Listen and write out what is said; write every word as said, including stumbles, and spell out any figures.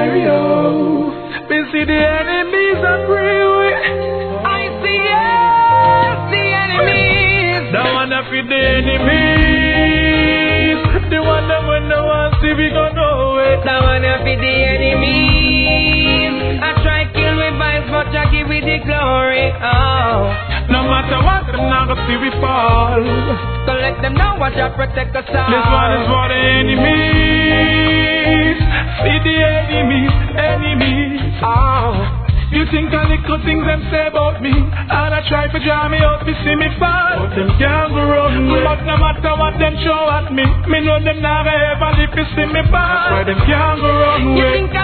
stereo. We see the enemies and pray with. I see yes, the enemies. The one that feed the enemies. The one that when no one see we go nowhere. The one that feed the enemies. I try kill with vibes, but I give it the glory. Oh. No matter what, them not gonna see we fall. So let them know what you protect us all. This one is for the enemies. See the enemies, enemies. Oh. You think a little things them say about me, and I try to draw me out to see me fall. But them can't go run me. But no matter what them show at me, me know them never ever live to see me fall. That's why them can't go run me. You think I